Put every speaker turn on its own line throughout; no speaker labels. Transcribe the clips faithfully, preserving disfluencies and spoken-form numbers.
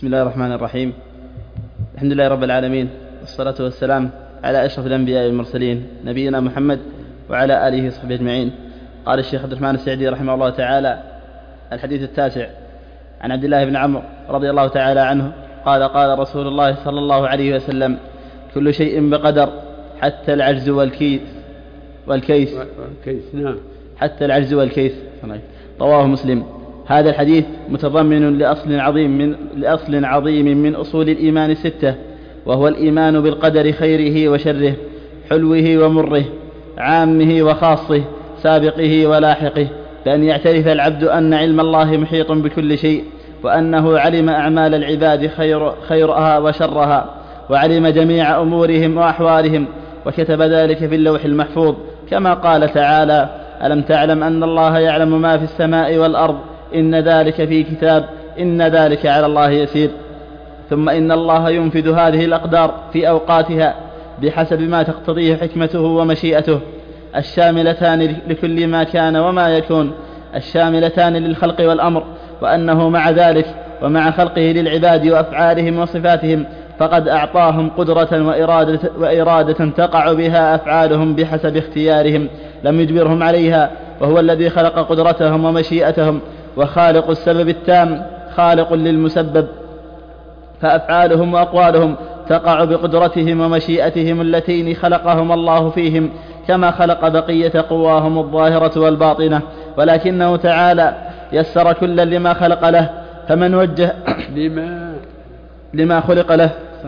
بسم الله الرحمن الرحيم. الحمد لله رب العالمين، والصلاة والسلام على أشرف الأنبياء والمرسلين نبينا محمد وعلى آله وصحبه أجمعين. قال الشيخ عبد الرحمن السعدي رحمه الله تعالى: الحديث التاسع، عن عبد الله بن عمرو رضي الله تعالى عنه قال: قال رسول الله صلى الله عليه وسلم: كل شيء بقدر حتى العجز والكيس والكيس
والكيس نعم
حتى العجز والكيس. رواه مسلم. هذا الحديث متضمن لأصل عظيم من لأصل عظيم من أصول الإيمان الستة، وهو الإيمان بالقدر خيره وشره، حلوه ومره، عامه وخاصه، سابقه ولاحقه، بأن يعترف العبد أن علم الله محيط بكل شيء، وأنه علم أعمال العباد خير خيرها وشرها، وعلم جميع أمورهم وأحوالهم، وكتب ذلك في اللوح المحفوظ، كما قال تعالى: ألم تعلم أن الله يعلم ما في السماء والأرض، إن ذلك في كتاب، إن ذلك على الله يسير. ثم إن الله ينفذ هذه الأقدار في أوقاتها بحسب ما تقتضيه حكمته ومشيئته، الشاملتان لكل ما كان وما يكون، الشاملتان للخلق والأمر، وأنه مع ذلك ومع خلقه للعباد وأفعالهم وصفاتهم فقد أعطاهم قدرة وإرادة, وإرادة تقع بها أفعالهم بحسب اختيارهم، لم يجبرهم عليها، وهو الذي خلق قدرتهم ومشيئتهم، وخالق السبب التام خالق للمسبب، فأفعالهم وأقوالهم تقع بقدرتهم ومشيئتهم اللتين خلقهم الله فيهم، كما خلق بقية قواهم الظاهرة والباطنة، ولكنه تعالى يسر كلا لما خلق له، فمن وجه
لما
لما خلق له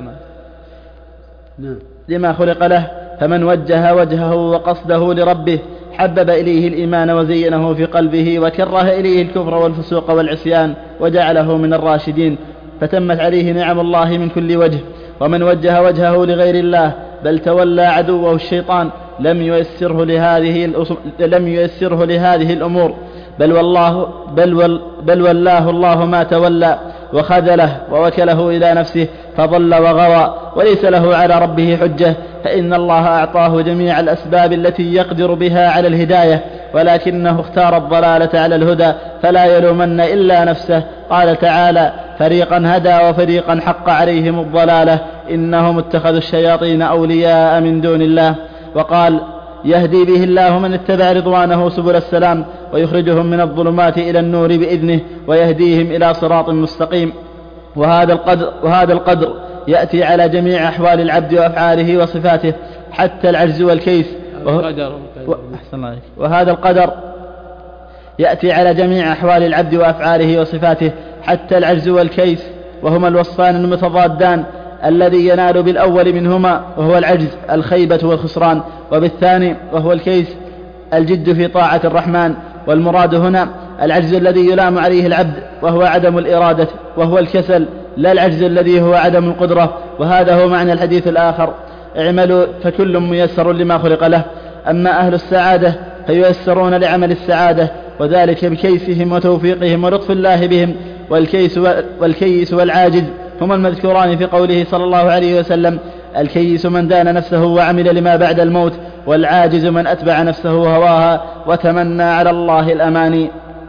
لما خلق له فمن وجه وجهه وقصده لربه حبب إليه الإيمان وزينه في قلبه، وكره إليه الكفر والفسوق والعصيان وجعله من الراشدين، فتمت عليه نعم الله من كل وجه. ومن وجه وجهه لغير الله بل تولى عدوه الشيطان لم ييسره لهذه لم ييسره لهذه الأمور، بل والله بل, وال بل والله الله ما تولى وخذله ووكله إلى نفسه فضل وغوى، وليس له على ربه حجة، فإن الله أعطاه جميع الأسباب التي يقدر بها على الهداية، ولكنه اختار الضلالة على الهدى، فلا يلومن إلا نفسه. قال تعالى: فريقا هدى وفريقا حق عليهم الضلالة إنهم اتخذوا الشياطين أولياء من دون الله. وقال: يهدي به الله من اتبع رضوانه سبل السلام، ويخرجهم من الظلمات إلى النور بإذنه، ويهديهم إلى صراط مستقيم. وهذا القدر, وهذا القدر يأتي على جميع أحوال العبد وأفعاله وصفاته حتى العجز والكيس. وهذا القدر يأتي على جميع أحوال العبد وأفعاله وصفاته حتى العجز والكيس، وهما الوصفان المتضادان، الذي ينال بالأول منهما وهو العجز الخيبة والخسران، وبالثاني وهو الكيس الجد في طاعة الرحمن. والمراد هنا العجز الذي يلام عليه العبد وهو عدم الإرادة، وهو الكسل، لا العجز الذي هو عدم القدرة. وهذا هو معنى الحديث الآخر: اعملوا فكل ميسر لما خلق له. أما أهل السعادة فييسرون لعمل السعادة، وذلك بكيسهم وتوفيقهم ولطف الله بهم. والكيس, والكيس والعاجز هما المذكوران في قوله صلى الله عليه وسلم: الكيس من دان نفسه وعمل لما بعد الموت، والعاجز من أتبع نفسه هواها وتمنى على الله الأماني.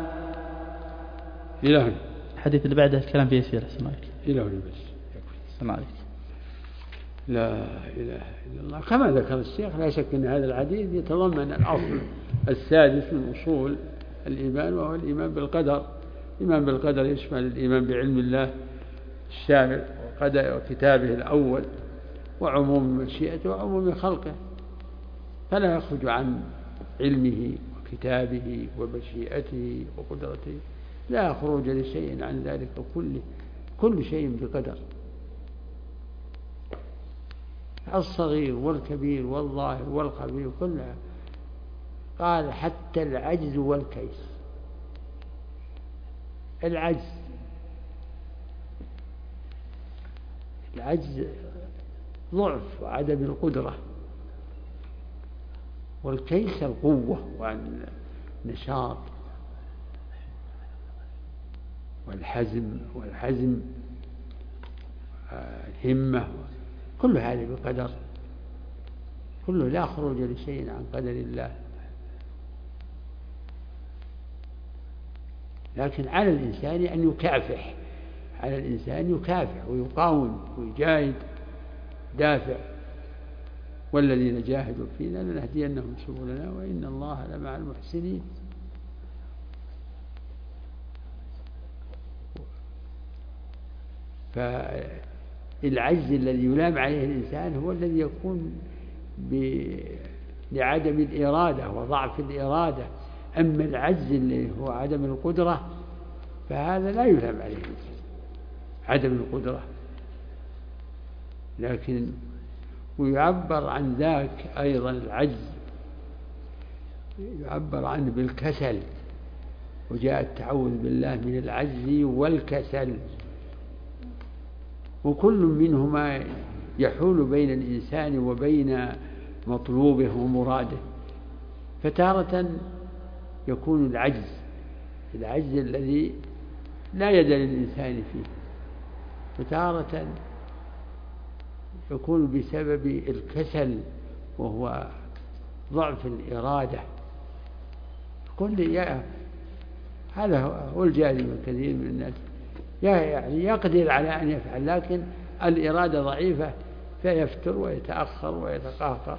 إلهي.
الحديث اللي بعده الكلام فيه يسير.
إلهي بس
السلام عليكم.
لا إله إلا الله. كما ذكر الشيخ، لا شك أن هذا الحديث يتضمن الأصل السادس من أصول الإيمان، وهو الإيمان بالقدر. الإيمان بالقدر يشمل الإيمان بعلم الله الشامل وكتابه الأول، وعموم مشيئته وعموم خلقه، فلا يخرج عن علمه وكتابه ومشيئته وقدرته، لا خروج لشيء عن ذلك كله، كل شيء بقدر، الصغير والكبير والظاهر والخفي كلها. قال: حتى العجز والكيس. العجز العجز ضعف وعدم القدرة، والكيس القوة والنشاط والحزم والحزم الهمة، كل هذه بقدر، كله لا خروج لشيء عن قدر الله. لكن على الإنسان أن يكافح على الإنسان يكافح ويقاوم ويجاهد دافع. والذين جاهدوا فينا لنهدينهم سبلنا وإن الله لمع المحسنين. فالعجز الذي يلام عليه الإنسان هو الذي يكون لعدم الإرادة وضعف الإرادة. أما العجز اللي هو عدم القدرة فهذا لا يلام عليه عدم القدرة، لكن ويعبر عن ذاك أيضا العجز يعبر عنه بالكسل، وجاء التعوذ بالله من العجز والكسل، وكل منهما يحول بين الإنسان وبين مطلوبه ومراده. فتارة يكون العجز العجز الذي لا يد للإنسان فيه، وتارة يكون بسبب الكسل وهو ضعف الإرادة. كل هذا هو الجاري من كثير من الناس، يعني يقدر على أن يفعل لكن الإرادة ضعيفة فيفتر ويتأخر ويتقهقر.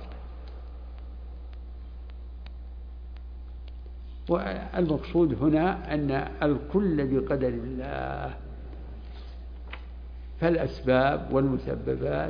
والمقصود هنا أن الكل بقدر الله، فالأسباب والمسببات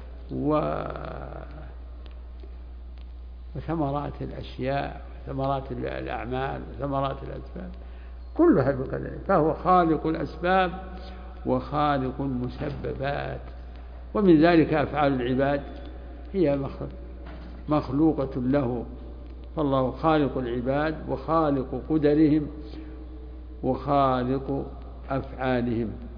وثمرات الأشياء وثمرات الأعمال وثمرات الأسباب كلها بقدر، فهو خالق الأسباب وخالق المسببات. ومن ذلك أفعال العباد هي مخلوقة له، فالله خالق العباد وخالق قدرهم وخالق أفعالهم.